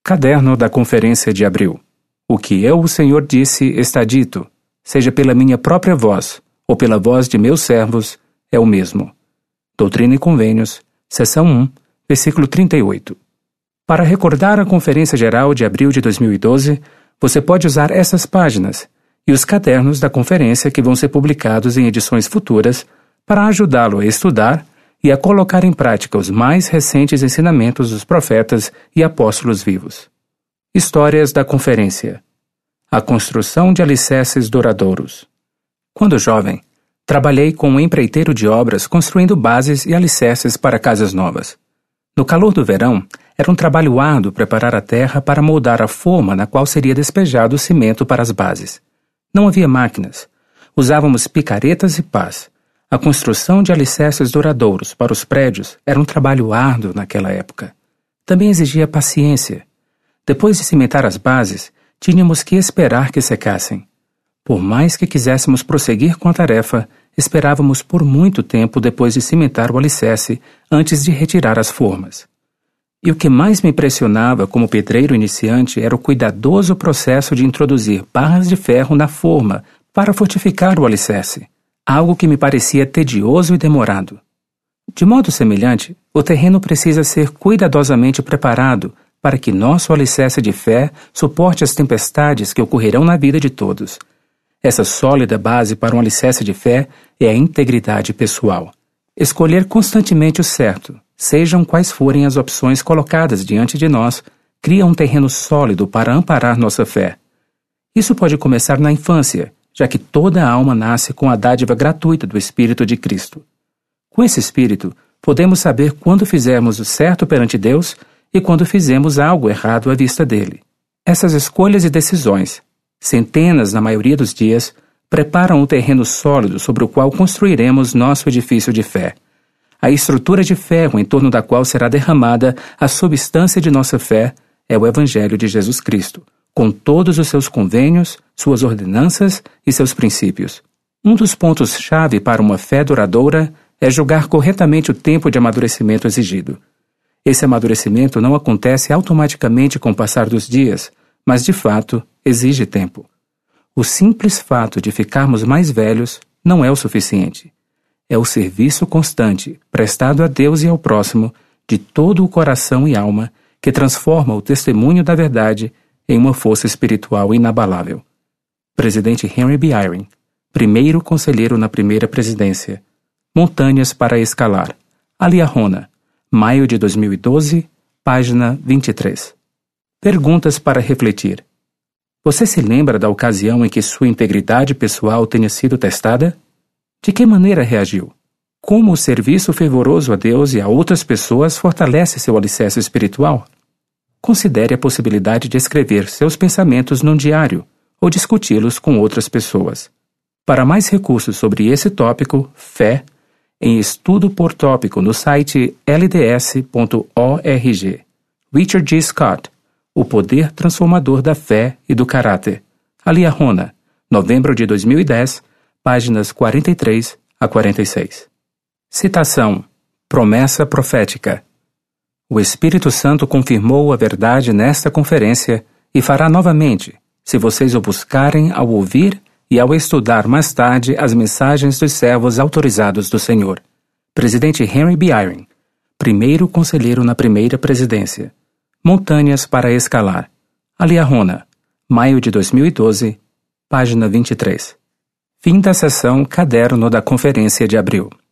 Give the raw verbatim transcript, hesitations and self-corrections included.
Caderno da Conferência de Abril. O que eu, o Senhor, disse está dito, seja pela minha própria voz, ou pela voz de meus servos, é o mesmo. Doutrina e Convênios, seção um, versículo trinta e oito. Para recordar a Conferência Geral de Abril de dois mil e doze, você pode usar essas páginas e os cadernos da conferência que vão ser publicados em edições futuras para ajudá-lo a estudar e a colocar em prática os mais recentes ensinamentos dos profetas e apóstolos vivos. Histórias da Conferência. A construção de alicerces duradouros. Quando jovem, trabalhei como empreiteiro de obras construindo bases e alicerces para casas novas. No calor do verão, era um trabalho árduo preparar a terra para moldar a forma na qual seria despejado o cimento para as bases. Não havia máquinas. Usávamos picaretas e pás. A construção de alicerces duradouros para os prédios era um trabalho árduo naquela época. Também exigia paciência. Depois de cimentar as bases, tínhamos que esperar que secassem. Por mais que quiséssemos prosseguir com a tarefa, esperávamos por muito tempo depois de cimentar o alicerce antes de retirar as formas. E o que mais me impressionava como pedreiro iniciante era o cuidadoso processo de introduzir barras de ferro na forma para fortificar o alicerce. Algo que me parecia tedioso e demorado. De modo semelhante, o terreno precisa ser cuidadosamente preparado para que nosso alicerce de fé suporte as tempestades que ocorrerão na vida de todos. Essa sólida base para um alicerce de fé é a integridade pessoal. Escolher constantemente o certo, sejam quais forem as opções colocadas diante de nós, cria um terreno sólido para amparar nossa fé. Isso pode começar na infância, já que toda alma nasce com a dádiva gratuita do Espírito de Cristo. Com esse Espírito, podemos saber quando fizemos o certo perante Deus e quando fizemos algo errado à vista dele. Essas escolhas e decisões, centenas na maioria dos dias, preparam o terreno sólido sobre o qual construiremos nosso edifício de fé. A estrutura de ferro em torno da qual será derramada a substância de nossa fé é o Evangelho de Jesus Cristo, com todos os seus convênios, suas ordenanças e seus princípios. Um dos pontos-chave para uma fé duradoura é julgar corretamente o tempo de amadurecimento exigido. Esse amadurecimento não acontece automaticamente com o passar dos dias, mas, de fato, exige tempo. O simples fato de ficarmos mais velhos não é o suficiente. É o serviço constante, prestado a Deus e ao próximo, de todo o coração e alma, que transforma o testemunho da verdade em uma força espiritual inabalável. Presidente Henry B. Eyring, primeiro conselheiro na primeira presidência. Montanhas para escalar. Aliahona, maio de dois mil e doze, página vinte e três. Perguntas para refletir. Você se lembra da ocasião em que sua integridade pessoal tenha sido testada? De que maneira reagiu? Como o serviço fervoroso a Deus e a outras pessoas fortalece seu alicerce espiritual? Considere a possibilidade de escrever seus pensamentos num diário ou discuti-los com outras pessoas. Para mais recursos sobre esse tópico, fé, em estudo por tópico no site l d s ponto org. Richard G. Scott, O Poder Transformador da Fé e do Caráter. Aliahona, novembro de dois mil e dez, páginas quarenta e três a quarenta e seis. Citação. Promessa profética. O Espírito Santo confirmou a verdade nesta conferência e fará novamente, se vocês o buscarem ao ouvir e ao estudar mais tarde as mensagens dos servos autorizados do Senhor. Presidente Henry B. Eyring, primeiro conselheiro na primeira presidência. Montanhas para escalar. Aliahona, maio de dois mil e doze, página vinte e três. Fim da sessão Caderno da Conferência de Abril.